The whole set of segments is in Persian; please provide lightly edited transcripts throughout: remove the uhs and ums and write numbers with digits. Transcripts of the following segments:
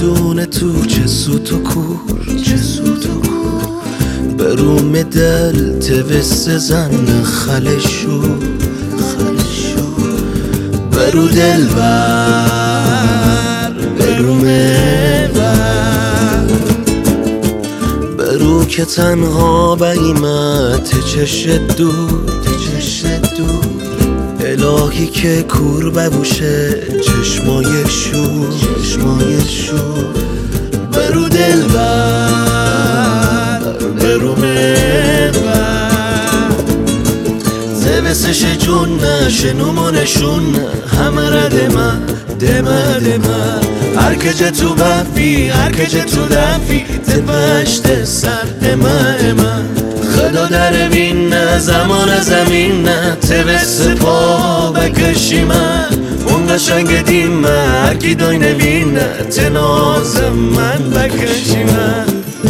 بدون تو چه سوت و کور بروم دل توس زن خلشو برو دل بر بروم بر برو که تنها بیمت چشت دور الهی که کور ببوشه چشمای شور برو دل بر برو محور زبسش جونه شنومو نشونه همه را دمه هر که تو بفی هر که تو دفی تپشت سر امه خدا در بینه زمان زمین نه توس پا بکشی من اون قشنگ دیمه هرکی دای نوینه تناز من بکشی من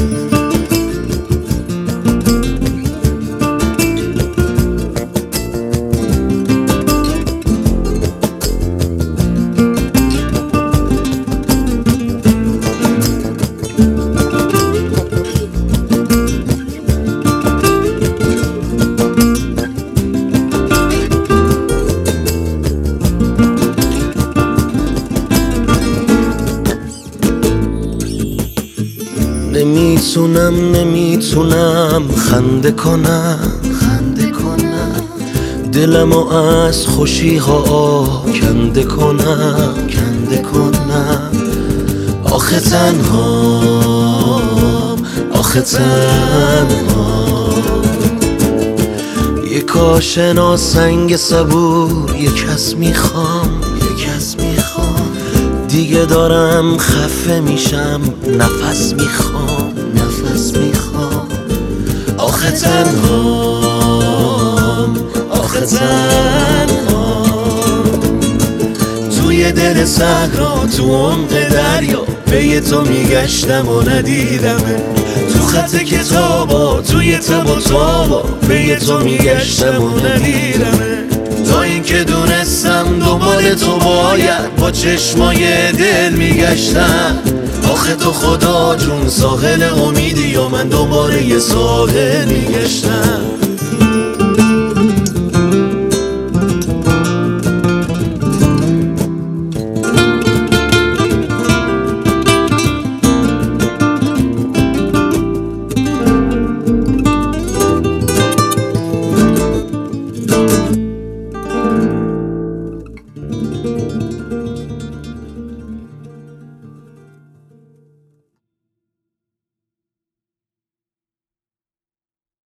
نمیتونم خنده کنم دلمو از خوشی ها کنده کنم آخه تنها یک آشنا سنگ صبور یک کس میخوام دیگه دارم خفه میشم نفس میخوام آخه تنها توی دل صحرا تو عمق دریا به تو میگشتم و ندیدمه تو خط کتابا توی تب و تابا به تو میگشتم و ندیدمه تا اینکه دونستم دنبال تو باید با چشمای دل میگشتم آخه تو خدا جون ساحل امیدی و من دوباره یه ساحل میگشتم